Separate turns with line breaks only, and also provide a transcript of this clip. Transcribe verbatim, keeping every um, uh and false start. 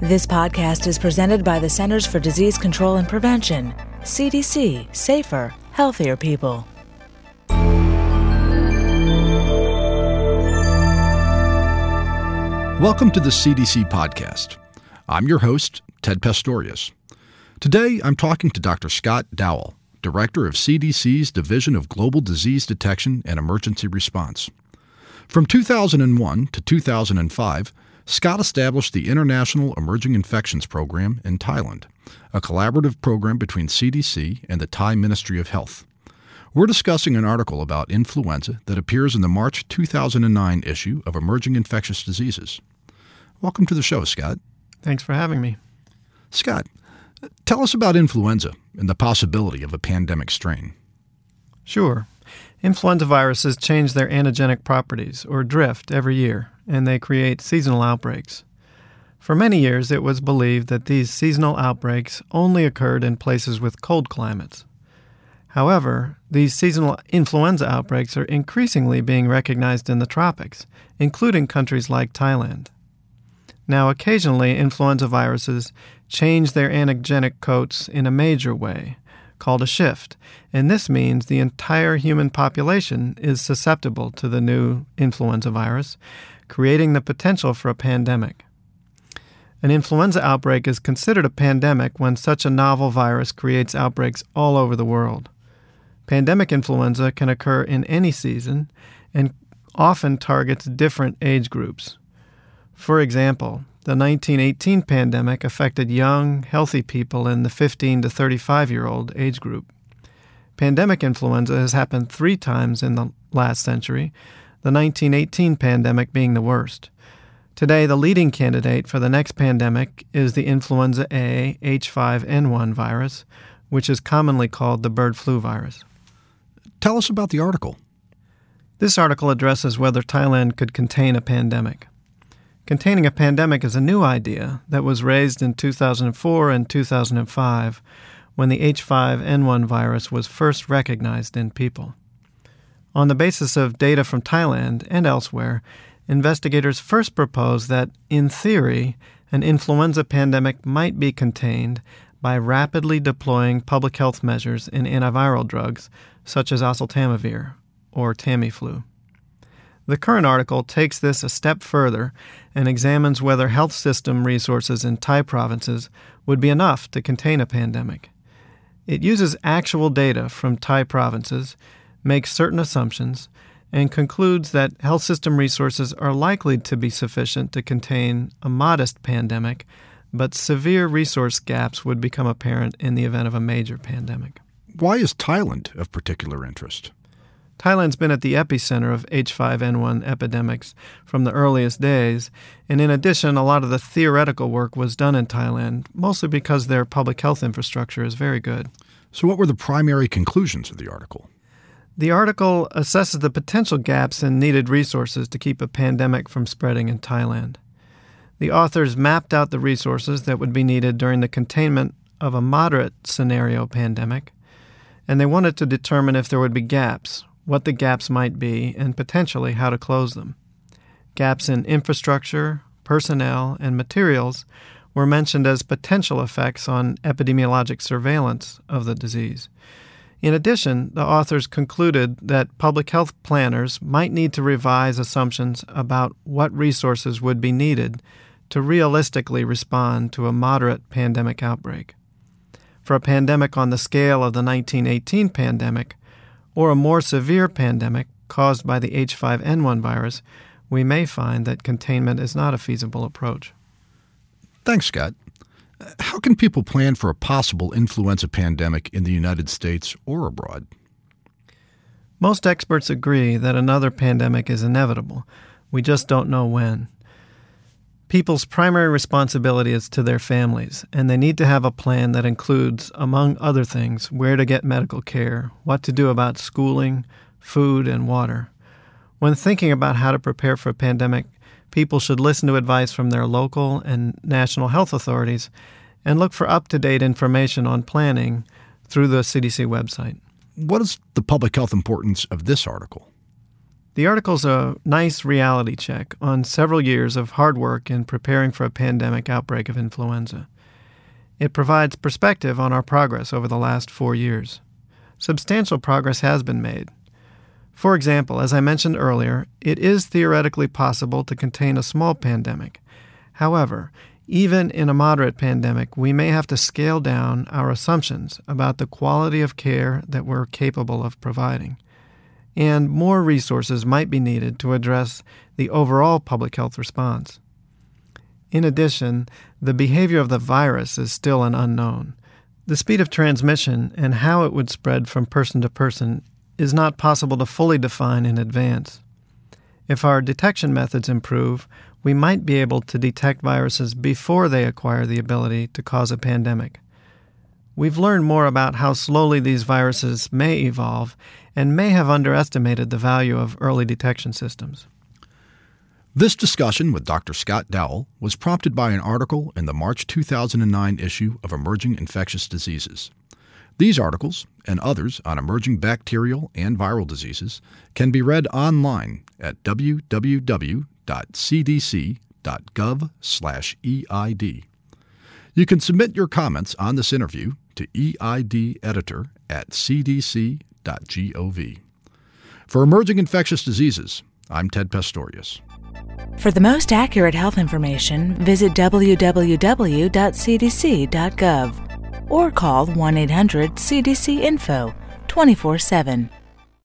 This podcast is presented by the Centers for Disease Control and Prevention, C D C, safer, healthier people.
Welcome to the C D C podcast. I'm your host, Ted Pastorius. Today, I'm talking to Doctor Scott Dowell, Director of C D C's Division of Global Disease Detection and Emergency Response. From two thousand one to two thousand five, Scott established the International Emerging Infections Program in Thailand, a collaborative program between C D C and the Thai Ministry of Health. We're discussing an article about influenza that appears in the March two thousand nine issue of Emerging Infectious Diseases. Welcome to the show, Scott.
Thanks for having me.
Scott, tell us about influenza and the possibility of a pandemic strain.
Sure. Influenza viruses change their antigenic properties, or drift, every year, and they create seasonal outbreaks. For many years, it was believed that these seasonal outbreaks only occurred in places with cold climates. However, these seasonal influenza outbreaks are increasingly being recognized in the tropics, including countries like Thailand. Now, occasionally, influenza viruses change their antigenic coats in a major way, called a shift, and this means the entire human population is susceptible to the new influenza virus, creating the potential for a pandemic. An influenza outbreak is considered a pandemic when such a novel virus creates outbreaks all over the world. Pandemic influenza can occur in any season and often targets different age groups. For example, the nineteen eighteen pandemic affected young, healthy people in the fifteen to thirty-five-year-old age group. Pandemic influenza has happened three times in the last century, the nineteen eighteen pandemic being the worst. Today, the leading candidate for the next pandemic is the influenza A H five N one virus, which is commonly called the bird flu virus.
Tell us about the article.
This article addresses whether Thailand could contain a pandemic. Containing a pandemic is a new idea that was raised in two thousand four and two thousand five when the H five N one virus was first recognized in people. On the basis of data from Thailand and elsewhere, investigators first proposed that, in theory, an influenza pandemic might be contained by rapidly deploying public health measures in antiviral drugs such as oseltamivir, or Tamiflu. The current article takes this a step further and examines whether health system resources in Thai provinces would be enough to contain a pandemic. It uses actual data from Thai provinces, makes certain assumptions, and concludes that health system resources are likely to be sufficient to contain a modest pandemic, but severe resource gaps would become apparent in the event of a major pandemic.
Why is Thailand of particular interest?
Thailand's been at the epicenter of H five N one epidemics from the earliest days, and in addition, a lot of the theoretical work was done in Thailand, mostly because their public health infrastructure is very good.
So what were the primary conclusions of the article?
The article assesses the potential gaps in needed resources to keep a pandemic from spreading in Thailand. The authors mapped out the resources that would be needed during the containment of a moderate scenario pandemic, and they wanted to determine if there would be gaps, what the gaps might be, and potentially how to close them. Gaps in infrastructure, personnel, and materials were mentioned as potential effects on epidemiologic surveillance of the disease. In addition, the authors concluded that public health planners might need to revise assumptions about what resources would be needed to realistically respond to a moderate pandemic outbreak. For a pandemic on the scale of the nineteen eighteen pandemic, or a more severe pandemic caused by the H five N one virus, we may find that containment is not a feasible approach.
Thanks, Scott. How can people plan for a possible influenza pandemic in the United States or abroad?
Most experts agree that another pandemic is inevitable. We just don't know when. People's primary responsibility is to their families, and they need to have a plan that includes, among other things, where to get medical care, what to do about schooling, food, and water. When thinking about how to prepare for a pandemic, people should listen to advice from their local and national health authorities and look for up-to-date information on planning through the C D C website.
What is the public health importance of this article?
The article's a nice reality check on several years of hard work in preparing for a pandemic outbreak of influenza. It provides perspective on our progress over the last four years. Substantial progress has been made. For example, as I mentioned earlier, it is theoretically possible to contain a small pandemic. However, even in a moderate pandemic, we may have to scale down our assumptions about the quality of care that we're capable of providing. And more resources might be needed to address the overall public health response. In addition, the behavior of the virus is still an unknown. The speed of transmission and how it would spread from person to person is not possible to fully define in advance. If our detection methods improve, we might be able to detect viruses before they acquire the ability to cause a pandemic. We've learned more about how slowly these viruses may evolve and may have underestimated the value of early detection systems.
This discussion with Doctor Scott Dowell was prompted by an article in the March two thousand nine issue of Emerging Infectious Diseases. These articles, and others on emerging bacterial and viral diseases, can be read online at w w w dot c d c dot gov slash E I D. You can submit your comments on this interview to E I D editor at c d c dot gov. For Emerging Infectious Diseases, I'm Ted Pastorius.
For the most accurate health information, visit w w w dot c d c dot gov or call one eight hundred C D C info twenty-four seven.